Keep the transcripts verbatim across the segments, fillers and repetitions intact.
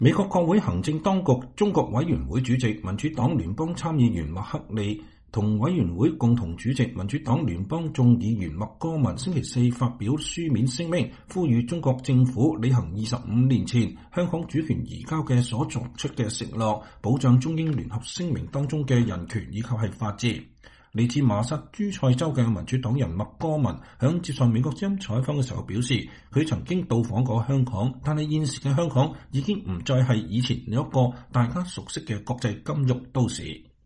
美國國會行政當局中國委員會主席民主黨聯邦參議員麥克利同委員會共同主席民主黨聯邦眾議員麥戈文星期四發表書面聲明，呼籲中國政府履行二十五年前香港主權移交嘅所作出嘅承諾，保障中英聯合聲明當中嘅人權以及係法治。嚟自馬薩諸塞州嘅民主黨人麥戈文響接受美國之音採訪嘅時候表示，佢曾經到訪過香港，但係現時嘅香港已經唔再係以前有一個大家熟悉嘅國際金融都市。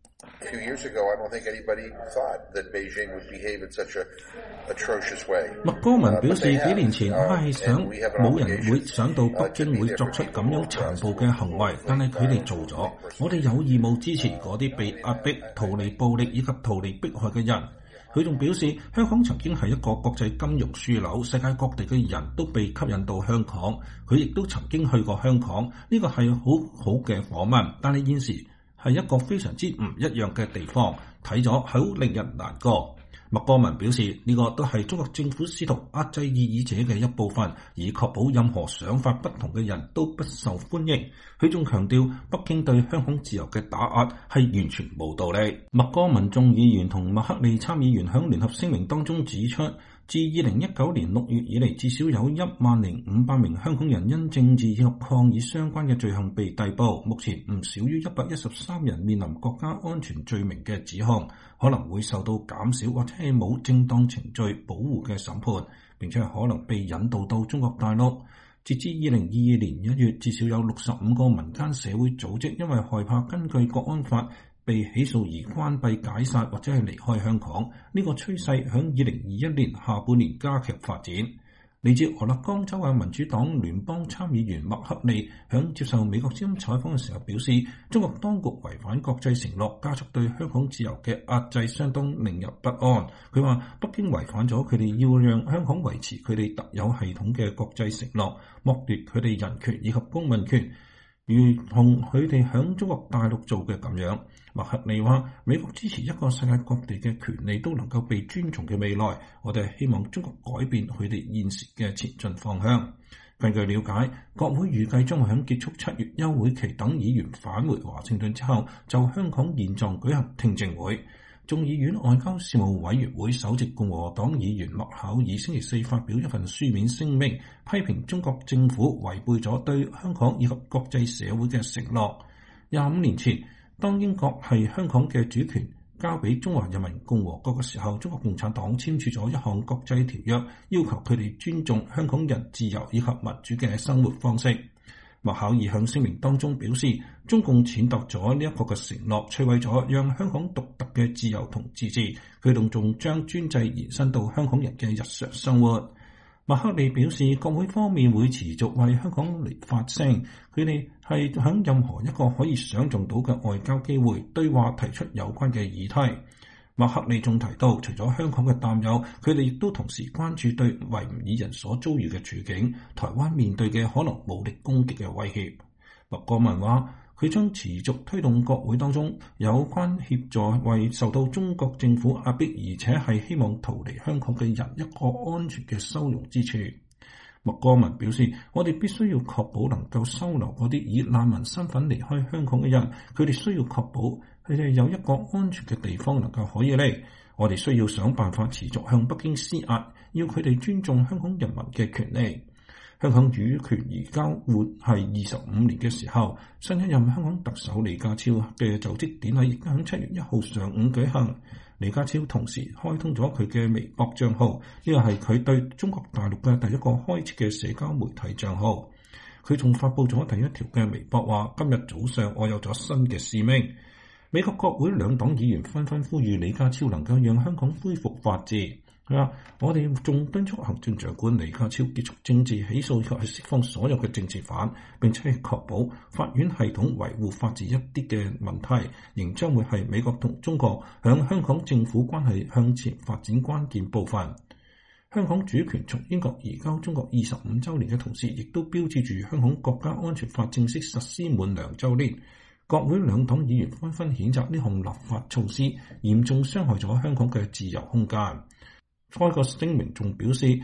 A few years ago, I don't think anybody thought that Beijing would behave in such a atrocious way. 麥戈文表示，幾年前我係想冇人會想到北京會作出咁樣殘暴嘅行為，但係佢哋做咗。我哋有義務支持嗰啲被壓迫、逃離暴力以及逃離迫害嘅人。佢仲表示，香港曾經係一個國際金融樞紐，世界各地嘅人都被吸引到香港。佢亦都曾經去過香港，呢個係好好嘅訪問，但係現時係一個非常之唔一樣嘅地方，睇咗好令人難過。麥戈文表示，呢個都係中國政府試圖壓制異議者嘅一部分，以確保任何想法不同嘅人都不受歡迎。佢仲強調，北京對香港自由嘅打壓係完全冇道理。麥戈文眾議員同麥克利參議員響聯合聲明當中指出，自二零一九年六月以嚟，至少有一萬零五百名香港人因政治以及抗議相關嘅罪行被逮捕。目前唔少於一百一十三人面臨國家安全罪名嘅指控，可能會受到減少或者係冇正當程序保護嘅審判，並且係可能被引渡到中國大陸。截至二零二二年一月，至少有六十五個民間社會組織因為害怕根據國安法被起訴而關閉、解散或者係離開香港。呢個趨勢響二零二一年下半年加劇發展。嚟自俄勒岡州嘅民主黨聯邦參議員麥克利響接受美國之音採訪嘅時候表示，中國當局違反國際承諾，加速對香港自由嘅壓制，相當令人不安。佢話北京違反咗佢哋要讓香港維持佢哋特有系統嘅國際承諾，剝奪佢哋人權以及公民權，如同佢哋響中國大陸做嘅咁樣。麥克利話，美國支持一個世界各地嘅權利都能夠被尊重嘅未來，我哋希望中國改變佢哋現時嘅前進方向。根據了解，國會預計將會喺結束七月休會期等議員返回華盛頓之後，就香港現狀舉行聽證會。眾議院外交事務委員會首席共和黨議員麥考爾星期四發表一份書面聲明，批評中國政府違背咗對香港以及國際社會嘅承諾。廿五年前，當英國係香港嘅主權交俾中華人民共和國嘅時候，中國共產黨簽署咗一項國際條約，要求佢哋尊重香港人自由以及民主嘅生活方式。麥考爾向聲明當中表示，中共踐踏咗呢一個嘅承諾，摧毀咗讓香港獨特嘅自由同自治，佢哋仲將專制延伸到香港人嘅日常生活。麥克利表示，國會方面會持續為香港嚟發聲，佢哋係響任何一個可以想象到嘅外交機會對話提出有關嘅議題。麥克利仲提到，除咗香港嘅擔憂，佢哋亦都同時關注對維吾爾人所遭遇嘅處境，台灣面對嘅可能武力攻擊嘅威脅。麥戈文話，佢將持續推動國會當中有關協助為受到中國政府壓迫而且係希望逃離香港嘅人一個安全嘅收容之處。麥戈文表示，我哋必須要確保能夠收留嗰啲以難民身份離開香港嘅人，佢哋需要確保佢哋有一個安全嘅地方能夠可以嚟。我哋需要想辦法持續向北京施壓，要佢哋尊重香港人民嘅權利。香港主權移交活係二十五年嘅時候，新一任香港特首李家超嘅就職典禮亦都喺七月一號上午舉行。李家超同時開通咗佢嘅微博賬號，呢個係佢對中國大陸嘅第一個開設嘅社交媒體賬號。佢仲發佈咗第一條嘅微博話：今日早上我有咗新嘅使命。美國國會兩黨議員紛紛呼籲李家超能夠讓香港恢復法治。佢話：我哋仲敦促行政長官李家超結束政治起訴，及係釋放所有嘅政治犯，並且係確保法院系統維護法治一啲嘅問題，仍將會係美國同中國向香港政府關係向前發展關鍵部分。香港主權從英國移交中國二十五週年嘅同時，亦都標誌住香港國家安全法正式實施滿兩週年。國會兩黨議員紛紛譴責呢項立法措施，嚴重傷害咗香港嘅自由空間。該個聲明仲表示，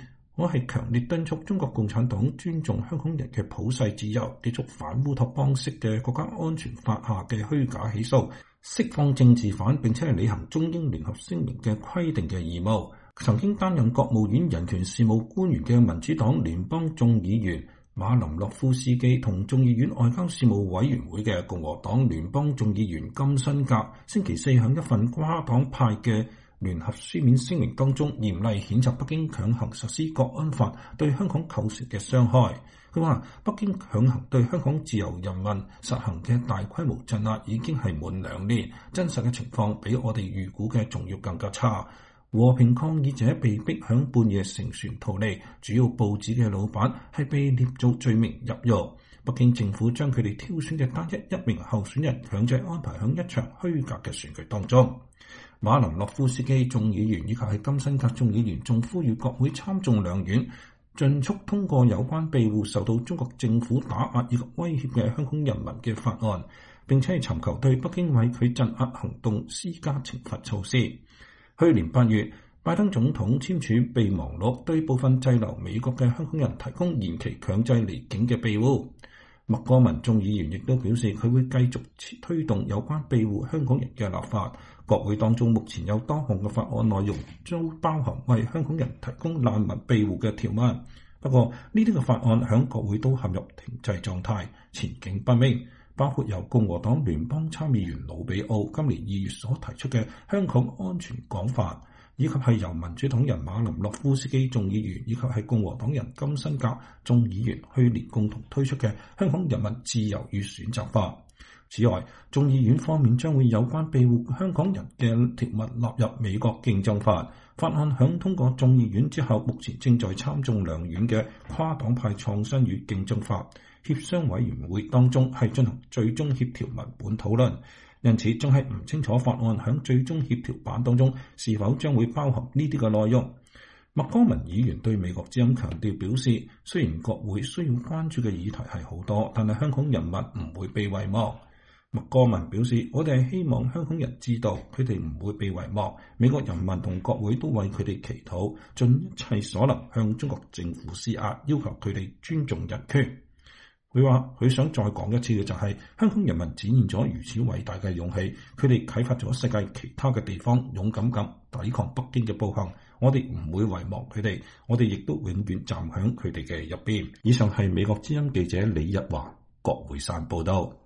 我係強烈敦促中國共產黨尊重香港人嘅普世自由，結束反烏托邦式嘅國家安全法下嘅虛假起訴，釋放政治犯，並且係履行中英聯合聲明嘅規定嘅義務。曾經擔任國務院人權事務官員嘅民主黨聯邦眾議員馬林諾夫斯基同眾議院外交事務委員會嘅共和黨聯邦眾議員金辛格星期四喺一份跨黨派嘅聯合書面聲明當中，嚴厲譴責北京強行實施國安法對香港構成嘅傷害。佢話：北京強行對香港自由人民實行嘅大規模鎮壓已經係滿兩年，真實嘅情況比我哋預估嘅仲要更加差。和平抗議者被逼響半夜乘船逃離，主要報紙嘅老闆係被列做罪名入獄。北京政府將佢哋挑選嘅單一一名候選人強制安排響一場虛假嘅選舉當中。馬林諾夫斯基眾議員以及係金辛格眾議員仲呼籲國會參眾兩院盡速通過有關庇護受到中國政府打壓以及威脅嘅香港人民嘅法案，並且係尋求對北京為佢鎮壓行動施加懲罰措施。去年八月，拜登總統簽署備忘錄，對部分滯留美國嘅香港人提供延期強制離境嘅庇護。麥戈文眾議員亦都表示，佢會繼續推動有關庇護香港人嘅立法。國會當中目前有多項嘅法案內容都包含為香港人提供難民庇護嘅條文，不過呢啲嘅法案響國會都陷入停滯狀態，前景不明。包括由共和黨聯邦參議員魯比奧今年二月所提出嘅香港安全港法，以及係由民主黨人馬林諾夫斯基眾議員以及係共和黨人金辛格眾議員去年共同推出嘅香港人民自由與選擇法。此外，眾議院方面將會有關庇護香港人嘅條文納入美國競爭法。法案響通過眾議院之後，目前正在參眾兩院嘅跨黨派創新與競爭法協商委員會當中係進行最終協調文本討論，因此仲係唔清楚法案響最終協調版當中是否將會包含呢啲嘅內容。麥戈文議員對美國之音強調表示，雖然國會需要關注嘅議題係好多，但係香港人民唔會被遺忘。麥戈文表示，我哋係希望香港人知道佢哋唔會被遺忘，美國人民同國會都為佢哋祈禱，盡一切所能向中國政府施壓，要求佢哋尊重人權。佢話佢想再講一次嘅就係、是、香港人民展現咗如此偉大嘅勇氣，佢哋啟發咗世界其他嘅地方勇敢咁抵抗北京嘅暴行。我哋唔會遺忘佢哋，我哋亦都永遠站喺佢哋嘅入邊。以上係美國之音記者李日華，國會山報道。